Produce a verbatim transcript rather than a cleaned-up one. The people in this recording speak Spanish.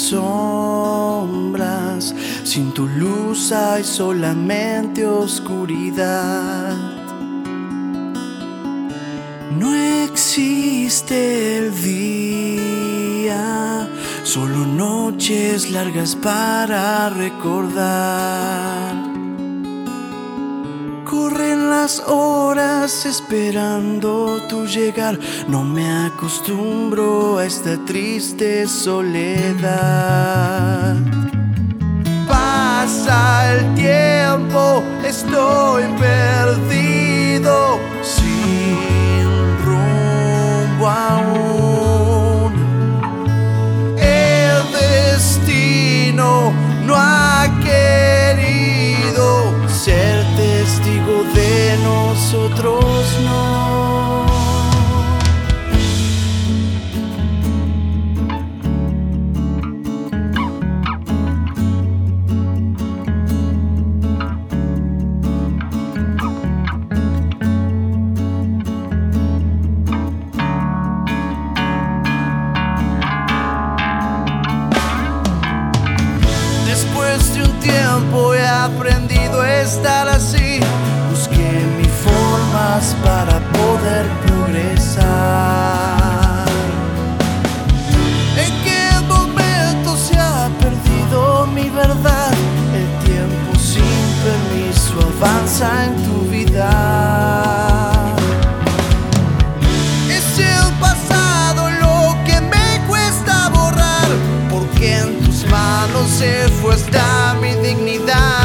sombras, sin tu luz hay solamente oscuridad. No existe el día, solo noches largas para recordar. Corren las horas esperando tu llegar. No me acostumbro a esta triste soledad. Pasa el tiempo, estoy perdido, sin rumbo aún. El destino no ha querido ser testigo de nosotros, no. Después de un tiempo he aprendido a estar así. Busqué mis formas para poder progresar. ¿En qué momento se ha perdido mi verdad? El tiempo sin permiso avanza en tu vida. Es el pasado lo que me cuesta borrar, porque en tus manos se fue hasta mi dignidad.